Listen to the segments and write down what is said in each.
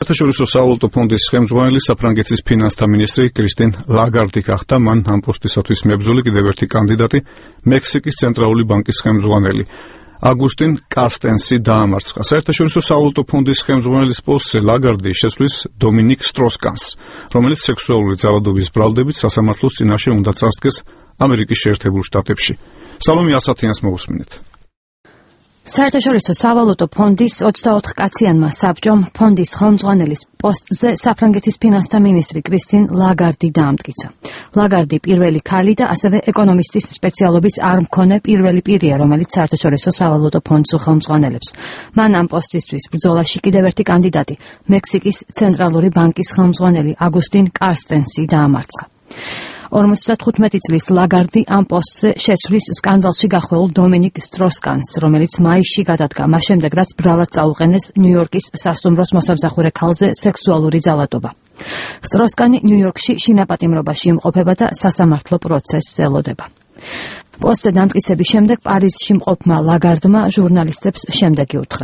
საერთაშორისო სავალუტო ფონდის ხელმძღვანელი საფრანგეთის ფინანსთა მინისტრი კრისტინ ლაგარდი გახდა მან ამ პოსტისათვის მებრძოლი კიდევ ერთი კანდიდატი მექსიკის ცენტრალური ბანკის ხელმძღვანელი აგუსტინ კარსტენსი დაამარცხა. საერთაშორისო სავალუტო ფონდის ხელმძღვანელის პოსტზე ლაგარდი შესვლის დომინიკ სტროს-კანს, რომელიც სექსუალური ძალადობის ბრალდებით სასამართლოს წინაშე უნდა წასდგეს ამერიკის შეერთებულ შტატებში. სალომე ასათიანს მოусმინეთ. საერთაშორისო სავალუტო ფონდის 24 კაციანმა საბჭომ ფონდის ხელმძღვანელის პოსტზე საფრანგეთის ფინანსთა მინისტრი კრისტინ ლაგარდი დაამტკიცა. ლაგარდი პირველი ქალი და ასევე ეკონომისტის სპეციალობის არ მქონე პირველი პირია, რომელიც საერთაშორისო სავალუტო ფონდს უხელმძღვანელებს. მან ამ პოსტისთვის ბრძოლაში კიდევ ერთი კანდიდატი, მექსიკის ცენტრალური ბანკის ხელმძღვანელი აგუსტინ კარსტენსი დაამარცხა. 55 წლის ლაგარდი ამ პოსტზე შეცვლის სკანდალში გახვეულ დომინიკ სტროს-კანს, რომელიც მაისში გადადგა, მას შემდეგ რაც ბრალად წაუყენეს ნიუ-იორკის სასტუმროს მოსამსახურე ქალზე სექსუალური ძალადობა. სტროს-კანი ნიუ-იორკში შინაპატიმრობაში იმყოფება და სასამართლო პროცესს ელოდება. პოსტზე დამტკიცების შემდეგ პარიზში მყოფმა ლაგარდმა ჟურნალისტებს შემდეგი უთხრა.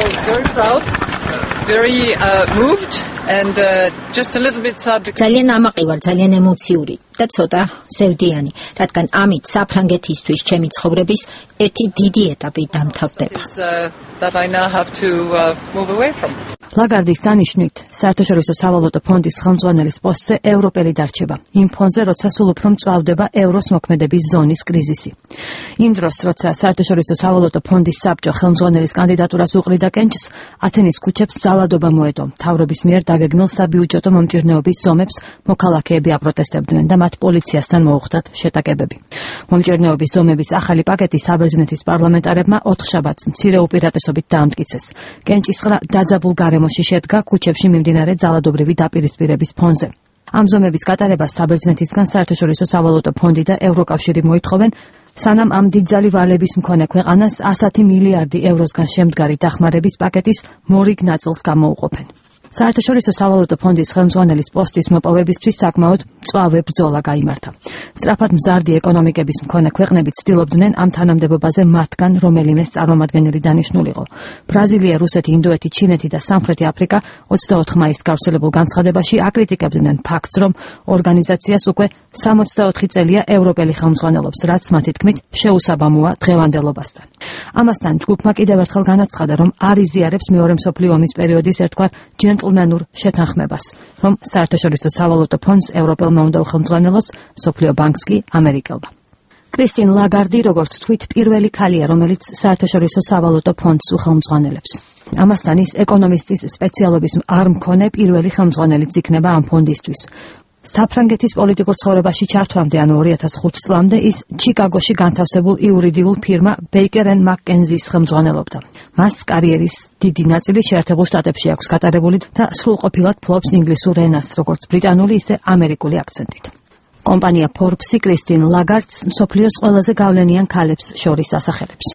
ძალიან ამაყი ვარ, ძალიან ემოციური და ცოტა სევდიანი, რადგან ამით საფრანგეთისთვის ჩემი ცხოვრების ერთი დიდი ეტაპი დამთავრდება. ლაგარდის დანიშვნით, საერთაშორისო სავალუტო ფონდის ხელმძღვანელის პოსტზე ევროპელი დარჩება. იმ ფონზე, როცა სულ უფრო მწვავდება ევროს მოქმედების ზონის კრიზისი. იმ დროს, როცა საერთაშორისო სავალუტო ფონდის საბჭო ხელმძღვანელის კანდიდატურას უყრიდა კენჭს, ათენის ქუჩებს ძალადობა მოედო. მთავრობის მიერ დაგეგმილ საბიუჯეტო მომჭირნეობის ზომებს მოქალაქეები აპროტესტებდნენ და მათ პოლიციასთან მოუხდათ შეტაკებები. მომჭირნეობის ზომების ახალი პაკეტი საბერძნეთის პარლამენტარებმა 4 შაბათს მცირე უპირატესობით დაამტკიცეს. კენჭისყრა დაძაბულ გარემოში შედგა ქუჩებში მიმდინარე ძალადობრივი დაპირისპირების ფონზე. ამ ზომების გატარებას საბერძნეთისგან საერთაშორისო სავალუტო ფონდი და ევროკავშირი მოითხოვენ, სანამ ამ დიდძალი ვალების მქონე ქვეყანას 100 მილიარდი ევროსგან შემდგარი დახმარების პაკეტის მორიგ ნაწილს გამოუყოფენ. საერთაშორისო სავალუტო ფონდის ხელმძღვანელის პოსტის მოპოვებისთვის საკმაოდ მწვავე ბრძოლა გაიმართა. სწრაფად მზარდი ეკონომიკების მქონე ქვეყნები ცდილობდნენ ამ თანამდებობაზე მათგან რომელიმეს წარმომადგენელი დანიშნულიყო. ბრაზილია, რუსეთი, ინდოეთი, ჩინეთი და სამხრეთი აფრიკა 24 მაისს გავრცელებულ განცხადებაში აკრიტიკებდნენ ფაქტს, რომ ორგანიზაციას უკვე 64 წელია ევროპელი ხელმძღვანელობს, რაც მათი თქმით შეუსაბამოა დღევანდელობასთან. ამასთან ჯგუფმა კიდევ ერთხელ განაცხადა, რომ არ იზიარებს მეორე მსოფლიო ომის პერიოდის ერთგვარ ჯენტლმენურ შეთანხმებას, რომ საერთაშორისო სავალუტო ფონდს ევროპელმა უნდა უხელმძღვანელოს, მსოფლიო ბანკს კი ამერიკელმა. კრისტინ ლაგარდი, როგორც თქვით, პირველი ქალია, რომელიც საერთაშორისო სავალუტო ფონდს უხელმძღვანელებს. ამასთან ის ეკონომისტის სპეციალობის არ მქონე პირველი ხელმძღვანელიც იქნება ამ ფონდისთვის. საფრანგეთის პოლიტიკურ ცხოვრებაში ჩართვამდე, ანუ 2005 წლამდე, ის ჩიკაგოში განთავსებულ იურიდიულ ფირმა Baker & McKenzie-ს ხელმძღვანელობდა. მას კარიერის დიდი ნაწილი შეერთებულ შტატებში აქვს გატარებული და სრულყოფილად ფლობს ინგლისურ ენას, როგორც ბრიტანული, ისე ამერიკული აქცენტით. კომპანია Forbes-ი კრისტინ ლაგარდს მსოფლიოს ყველაზე გავლენიან ქალებს შორის ასახელებს.